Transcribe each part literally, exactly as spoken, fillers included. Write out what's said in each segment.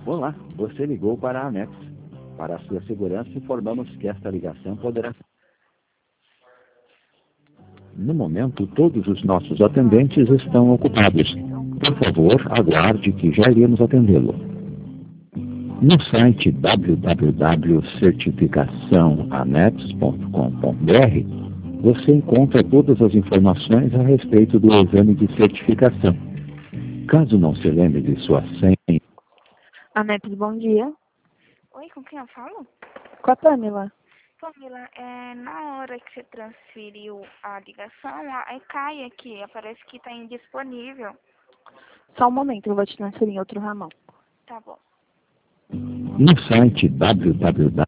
Olá, você ligou para a Anex. Para a sua segurança, informamos que esta ligação poderá... No momento, todos os nossos atendentes estão ocupados. Por favor, aguarde que já iremos atendê-lo. No site w w w ponto certificação anex ponto com ponto b r você encontra todas as informações a respeito do exame de certificação. Caso não se lembre de sua senha... Anex, bom dia. Oi, com quem eu falo? Com a Pamela. Pamela, é, na hora que você transferiu a ligação, a- aí cai aqui, aparece que está indisponível. Só um momento, eu vou te transferir em outro ramão. Tá bom. No site w w w...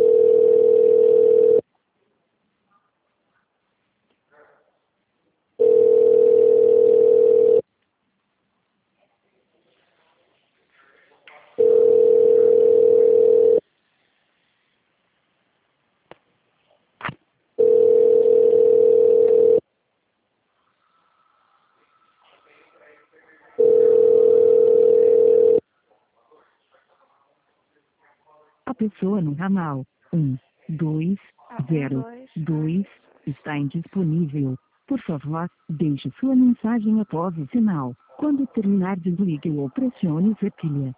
A pessoa no ramal um, dois, Ah, um, zero, dois. dois está indisponível. Por favor, deixe sua mensagem após o sinal. Quando terminar, desligue ou pressione o pilha.